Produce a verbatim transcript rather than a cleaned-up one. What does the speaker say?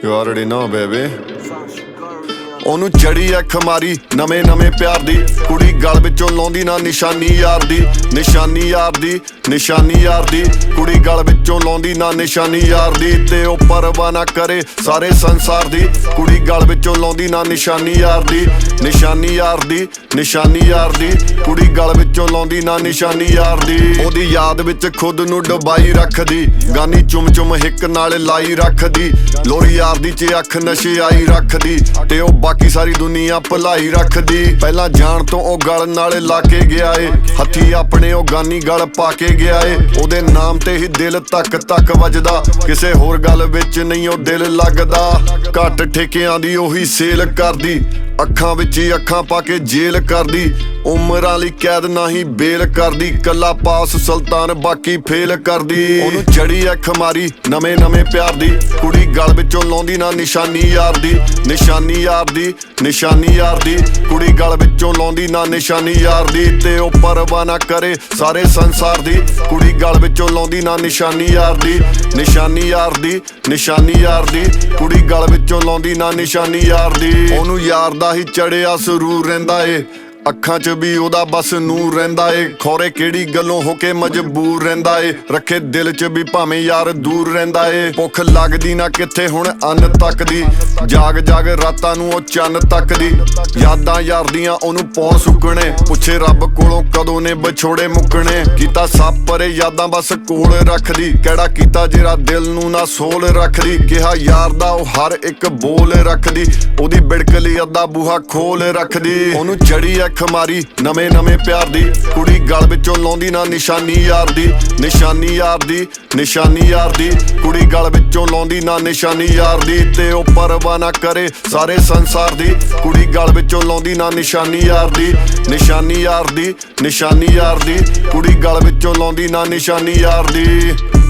You already know, baby. ਉਹਨੂੰ ਚੜੀ ਐ ਖਮਾਰੀ ਨਵੇਂ ਨਵੇਂ ਪਿਆਰ ਦੀ ਕੁੜੀ ਗਲ ਵਿੱਚੋਂ ਲਾਉਂਦੀ ਨਾ ਨਿਸ਼ਾਨੀ ਯਾਰ ਦੀ ਨਿਸ਼ਾਨੀ ਯਾਰ ਦੀ ਨਿਸ਼ਾਨੀ ਯਾਰ ਦੀ ਕੁੜੀ ਗਲ ਵਿੱਚੋਂ ਲਾਉਂਦੀ ਨਾ ਨਿਸ਼ਾਨੀ ਯਾਰ ਦੀ ਤੇ ਉਹ ਪਰਵਾਹ ਨਾ ਕਰੇ ਸਾਰੇ ਸੰਸਾਰ ਦੀ ਕੁੜੀ ਗਲ ਵਿੱਚੋਂ ਲਾਉਂਦੀ ਨਾ ਨਿਸ਼ਾਨੀ ਯਾਰ ਦੀ ਨਿਸ਼ਾਨੀ ਯਾਰ ਦੀ ਨਿਸ਼ਾਨੀ ਯਾਰ ਦੀ ਕੁੜੀ ਗਲ ਵਿੱਚੋਂ ਲਾਉਂਦੀ ਨਾ ਨਿਸ਼ਾਨੀ ਯਾਰ ਦੀ ਉਹਦੀ ਯਾਦ ਵਿੱਚ ਖੁਦ ਨੂੰ ਡੁਬਾਈ ਰੱਖਦੀ ਗਾਨੀ ਚੁੰਮ ਚੁੰਮ ਹਿੱਕ ਨਾਲ ਲਾਈ ਰੱਖਦੀ ਲੋਰੀ ਯਾਰ ਦੀ ਚ ਅੱਖ ਨਸ਼ੇ ਆਈ ਰੱਖਦੀ ਤੇ ਉਹ ਬਾਕੀ ਸਾਰੀ ਦੁਨੀਆ ਭੁਲਾਈ ਰੱਖਦੀ ਪਹਿਲਾਂ ਜਾਣ ਤੋਂ ਉਹ ਗਲ ਨਾਲ ਲਾ ਕੇ ਗਿਆ ਏ ਹੱਥੀ ਆਪਣੇ ਉਹ ਗਾਨੀ ਗਲ ਪਾ ਕੇ ਗਿਆ ਏ ਉਹਦੇ ਨਾਮ ਤੇ ਹੀ ਦਿਲ ਤੱਕ ਤੱਕ ਵੱਜਦਾ ਕਿਸੇ ਹੋਰ ਗੱਲ ਵਿੱਚ ਨਹੀਂ ਉਹ ਦਿਲ ਲੱਗਦਾ ਘੱਟ ਠੇਕਿਆਂ ਦੀ ਉਹੀ ਸੇਲ ਕਰਦੀ ਅੱਖਾਂ ਵਿੱਚ ਹੀ ਅੱਖਾਂ ਪਾ ਕੇ ਜੇਲ ਕਰਦੀ ਉਮਰਾਂ ਲਈ ਕੈਦ ਨਹੀਂ ਬੇਲ ਕਰਦੀ ਕੱਲਾ ਪਾਸ ਸੁਲਤਾਨ ਬਾਕੀ ਫੇਲ ਕਰਦੀ ਉਹਨੂੰ ਚੜੀ ਐ ਖਮਾਰੀ ਨਵੇਂ ਨਵੇਂ ਪਿਆਰ ਦੀ ਕੁੜੀ ਗਲ ਵਿੱਚੋਂ ਲਾਉਂਦੀ ਨਾ ਨਿਸ਼ਾਨੀ ਯਾਰ ਦੀ ਨਿਸ਼ਾਨੀ ਯਾਰ ਦੀ ਨਿਸ਼ਾਨੀ ਯਾਰ ਦੀ ਕੁੜੀ ਗਲ ਵਿੱਚੋਂ ਲਾਉਂਦੀ ਨਾ ਨਿਸ਼ਾਨੀ ਯਾਰ ਦੀ ਤੇ ਉਹ ਪਰਵਾਹ ਨਾ ਕਰੇ ਸਾਰੇ ਸੰਸਾਰ ਦੀ ਕੁੜੀ ਗਲ ਵਿੱਚੋਂ ਲਾਉਂਦੀ ਨਾ ਨਿਸ਼ਾਨੀ ਯਾਰ ਦੀ ਨਿਸ਼ਾਨੀ ਯਾਰ ਦੀ ਨਿਸ਼ਾਨੀ ਯਾਰ ਦੀ ਕੁੜੀ ਗਲ ਵਿੱਚੋਂ ਲਾਉਂਦੀ ਨਾ ਨਿਸ਼ਾਨੀ ਯਾਰ ਦੀ ਉਹਨੂੰ ਯਾਰ ਦਾ ਹੀ ਚੜਿਆ ਸਰੂਰ ਰਹਿੰਦਾ ਏ ਅੱਖਾਂ 'ਚ ਵੀ ਉਹਦਾ ਬਸ ਨੂਰ ਰਹਿੰਦਾ ਏ ਖੌਰੇ ਕਿਹੜੀ ਗੱਲੋਂ ਹੋ ਕੇ ਮਜਬੂਰ ਰਹਿੰਦਾ ਏ ਰੱਖੇ ਦਿਲ 'ਚ ਵੀ ਭਾਵੇਂ ਯਾਰ ਦੂਰ ਰਹਿੰਦਾ ਏ ਭੁੱਖ ਲੱਗਦੀ ਨਾ ਕਿੱਥੇ ਹੁਣ ਅੰਨ ਤੱਕਦੀ ਜਾਗ ਜਾਗ ਰਾਤਾਂ ਨੂੰ ਉਹ ਚੰਨ ਤੱਕਦੀ ਯਾਦਾਂ ਯਾਰ ਦੀਆਂ ਉਹਨੂੰ ਪੌਣ ਸੁੱਕਣੇ ਪੁੱਛੇ ਰੱਬ ਕੋਲੋਂ ਕਦੋਂ ਨੇ ਵਿਛੋੜੇ ਮੁੱਕਣੇ ਕੀਤਾ ਸਭ ਪਰੇ ਯਾਦਾਂ ਬਸ ਕੋਲ ਰੱਖਦੀ ਕਿਹੜਾ ਕੀਤਾ ਜਿਹੜਾ ਦਿਲ ਨੂੰ ਨਾ ਸੋਲ ਰੱਖਦੀ ਕਿਹਾ ਯਾਰ ਦਾ ਉਹ ਹਰ ਇੱਕ ਬੋਲ ਰੱਖਦੀ ਉਹਦੀ ਬਿੜਕ ਲਈ ਅੱਧਾ ਬੂਹਾ ਖੋਲ ਰੱਖਦੀ ਉਹਨੂੰ ਚੜੀ ਐ ਖਮਾਰੀ ਨਵੇਂ ਨਵੇਂ ਪਿਆਰ ਦੀ ਕੁੜੀ ਗਲ ਵਿੱਚੋਂ ਲਾਉਂਦੀ ਨਾ ਨਿਸ਼ਾਨੀ ਯਾਰ ਦੀ ਨਿਸ਼ਾਨੀ ਯਾਰ ਦੀ ਨਿਸ਼ਾਨੀ ਯਾਰ ਦੀ ਕੁੜੀ ਗਲ ਵਿੱਚੋਂ ਲਾਉਂਦੀ ਨਾ ਨਿਸ਼ਾਨੀ ਯਾਰ ਦੀ ਤੇ ਉਹ ਪਰਵਾਹ ਨਾ ਕਰੇ ਸਾਰੇ ਸੰਸਾਰ ਦੀ ਕੁੜੀ ਗਲ ਵਿੱਚੋਂ ਲਾਉਂਦੀ ਨਾ ਨਿਸ਼ਾਨੀ ਯਾਰ ਦੀ ਨਿਸ਼ਾਨੀ ਯਾਰ ਦੀ ਨਿਸ਼ਾਨੀ ਯਾਰ ਦੀ ਕੁੜੀ ਗਲ ਵਿੱਚੋਂ ਲਾਉਂਦੀ ਨਾ ਨਿਸ਼ਾਨੀ ਯਾਰ ਦੀ